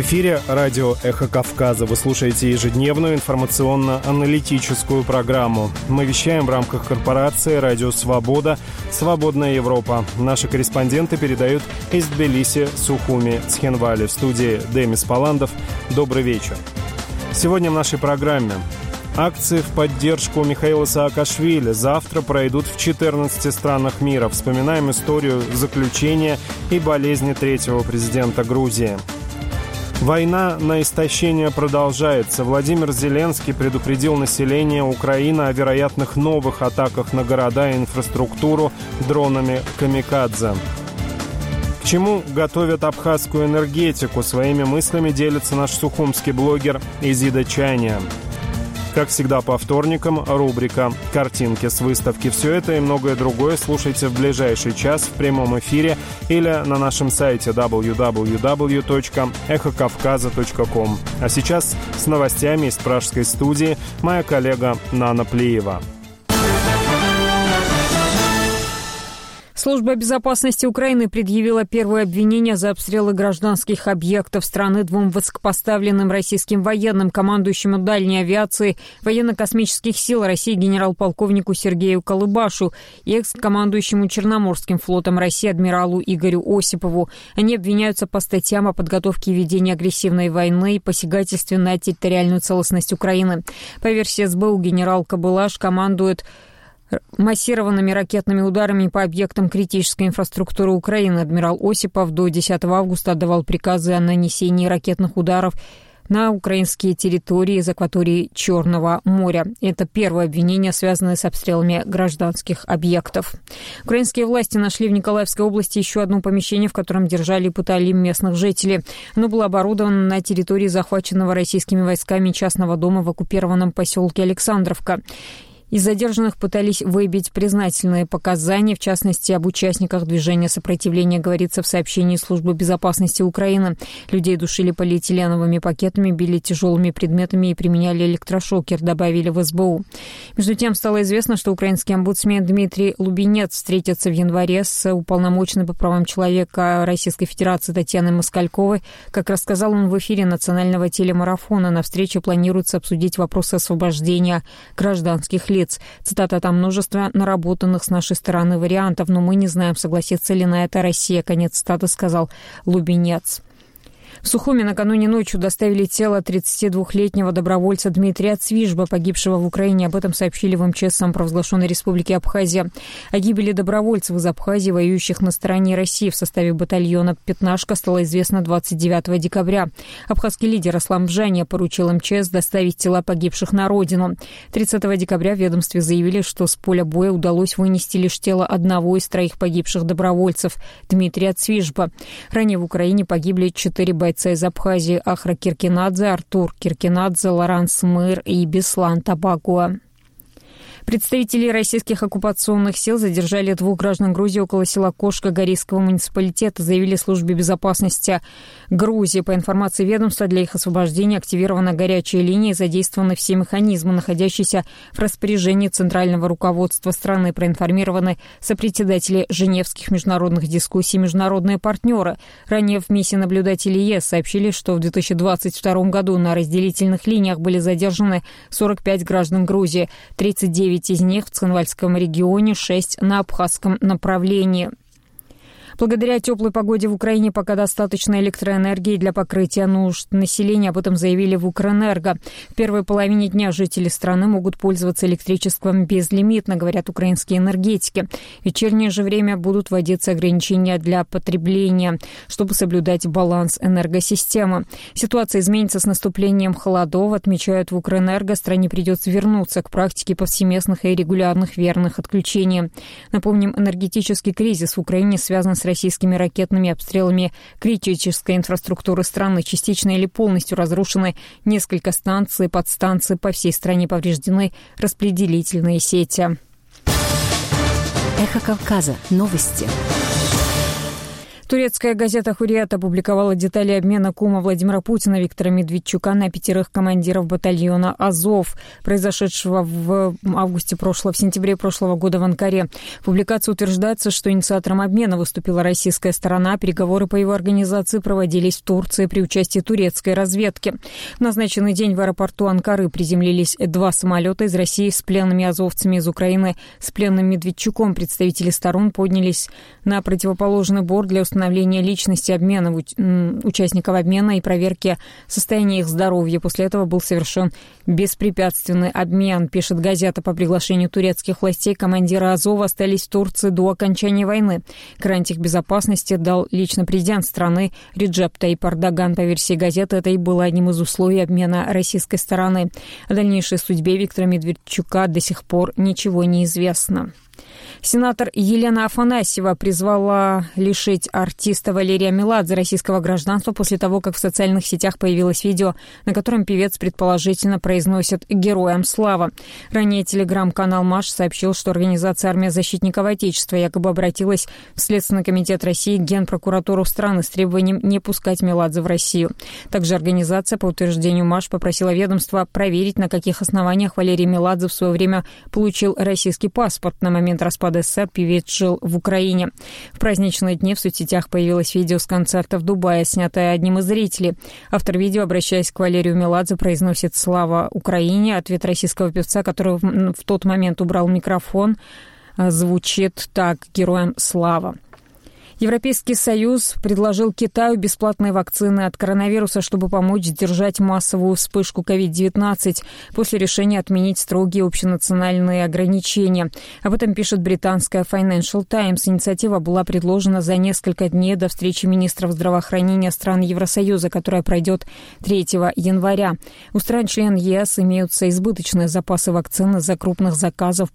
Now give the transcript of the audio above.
эфире радио «Эхо Кавказа». Вы слушаете ежедневную информационно-аналитическую программу. Мы вещаем в рамках корпорации «Радио Свобода», «Свободная Европа». Наши корреспонденты передают из Тбилиси, Сухуми, Цхинвали. В студии Демис Паландов. Добрый вечер. Сегодня в нашей программе: акции в поддержку Михаила Саакашвили завтра пройдут в 14 странах мира. Вспоминаем историю заключения и болезни третьего президента Грузии. Война на истощение продолжается. Владимир Зеленский предупредил население Украины о вероятных новых атаках на города и инфраструктуру дронами «Камикадзе». К чему готовят абхазскую энергетику? Своими мыслями делится наш сухумский блогер Изида Чайния. Как всегда по вторникам, рубрика «Картинки с выставки». Все это и многое другое слушайте в ближайший час в прямом эфире или на нашем сайте www.эхокавказа.ком. А сейчас с новостями из пражской студии моя коллега Нана Плиева. Служба безопасности Украины предъявила первое обвинение за обстрелы гражданских объектов страны двум высокопоставленным российским военным, командующему дальней авиации военно-космических сил России генерал-полковнику Сергею Колыбашу и экс-командующему Черноморским флотом России адмиралу Игорю Осипову. Они обвиняются по статьям о подготовке и ведении агрессивной войны и посягательстве на территориальную целостность Украины. По версии СБУ, генерал Колыбаш командует массированными ракетными ударами по объектам критической инфраструктуры Украины. Адмирал Осипов до 10 августа отдавал приказы о нанесении ракетных ударов на украинские территории из акватории Черного моря. Это первое обвинение, связанное с обстрелами гражданских объектов. Украинские власти нашли в Николаевской области еще одно помещение, в котором держали и пытали местных жителей. Оно было оборудовано на территории захваченного российскими войсками частного дома в оккупированном поселке Александровка. Из задержанных пытались выбить признательные показания, в частности, об участниках движения сопротивления, говорится в сообщении Службы безопасности Украины. Людей душили полиэтиленовыми пакетами, били тяжелыми предметами и применяли электрошокер, добавили в СБУ. Между тем, стало известно, что украинский омбудсмен Дмитрий Лубенец встретится в январе с уполномоченной по правам человека Российской Федерации Татьяной Москальковой. Как рассказал он в эфире национального телемарафона, на встрече планируется обсудить вопросы освобождения гражданских лиц. Цитата: «Там множество наработанных с нашей стороны вариантов, но мы не знаем, согласится ли на это Россия». Конец цитаты, сказал Лубенец. В Сухуми накануне ночью доставили тело 32-летнего добровольца Дмитрия Цвижба, погибшего в Украине. Об этом сообщили в МЧС самопровозглашенной республики Абхазия. О гибели добровольцев из Абхазии, воюющих на стороне России в составе батальона «Пятнашка», стало известно 29 декабря. Абхазский лидер Аслан Бжания поручил МЧС доставить тела погибших на родину. 30 декабря в ведомстве заявили, что с поля боя удалось вынести лишь тело одного из 3 погибших добровольцев – Дмитрия Цвижба. Ранее в Украине погибли 4 бойца из Абхазии: Ахра Киркинадзе, Артур Киркинадзе, Лоранс Мыр и Беслан Табакуа. Представители российских оккупационных сил задержали 2 граждан Грузии около села Кошка Горийского муниципалитета, заявили службе безопасности Грузии. По информации ведомства, для их освобождения активирована горячая линия и задействованы все механизмы, находящиеся в распоряжении центрального руководства страны. Проинформированы сопредседатели Женевских международных дискуссий и международные партнеры. Ранее в миссии наблюдателей ЕС сообщили, что в 2022 году на разделительных линиях были задержаны 45 граждан Грузии, 39 из них в Цхинвальском регионе, 6 на абхазском направлении. Благодаря теплой погоде в Украине пока достаточно электроэнергии для покрытия нужд населения. Об этом заявили в Укрэнерго. В первой половине дня жители страны могут пользоваться электричеством безлимитно, говорят украинские энергетики. В вечернее же время будут вводиться ограничения для потребления, чтобы соблюдать баланс энергосистемы. Ситуация изменится с наступлением холодов, отмечают в Укрэнерго. Стране придется вернуться к практике повсеместных и регулярных верных отключений. Напомним, энергетический кризис в Украине связан с российскими ракетными обстрелами критической инфраструктуры страны. Частично или полностью разрушены несколько станций и подстанций. По всей стране повреждены распределительные сети. Эхо Кавказа. Новости. Турецкая газета «Хуррият» опубликовала детали обмена кума Владимира Путина Виктора Медведчука на 5 командиров батальона «Азов», произошедшего в сентябре прошлого года в Анкаре. В публикации утверждается, что инициатором обмена выступила российская сторона. Переговоры по его организации проводились в Турции при участии турецкой разведки. В назначенный день в аэропорту Анкары приземлились 2 самолета из России с пленными азовцами, из Украины с пленным Медведчуком. Представители сторон поднялись на противоположный борт для установления личности обмена участников обмена и проверки состояния их здоровья. После этого был совершен беспрепятственный обмен, пишет газета. По приглашению турецких властей командиры Азова остались в Турции до окончания войны. Гарантии их безопасности дал лично президент страны Реджеп Тайип Эрдоган. По версии газеты, это и было одним из условий обмена российской стороны. О дальнейшей судьбе Виктора Медведчука до сих пор ничего не известно. Сенатор Елена Афанасьева призвала лишить артиста Валерия Меладзе российского гражданства после того, как в социальных сетях появилось видео, на котором певец предположительно произносит «Героям слава». Ранее телеграм-канал «Маш» сообщил, что организация «Армия защитников Отечества» якобы обратилась в Следственный комитет России к Генпрокуратуру страны с требованием не пускать Меладзе в Россию. Также организация, по утверждению «Маш», попросила ведомство проверить, на каких основаниях Валерий Меладзе в свое время получил российский паспорт. На момент распада СССР певец жил в Украине. В праздничные дни в соцсетях появилось видео с концерта в Дубае, снятое одним из зрителей. Автор видео, обращаясь к Валерию Меладзе, произносит «Слава Украине». Ответ российского певца, который в тот момент убрал микрофон, звучит так: «Героям слава». Европейский Союз предложил Китаю бесплатные вакцины от коронавируса, чтобы помочь сдержать массовую вспышку COVID-19 после решения отменить строгие общенациональные ограничения. Об этом пишет британская Financial Times. Инициатива была предложена за несколько дней до встречи министров здравоохранения стран Евросоюза, которая пройдет 3 января. У стран-член ЕС имеются избыточные запасы вакцин из-за крупных заказов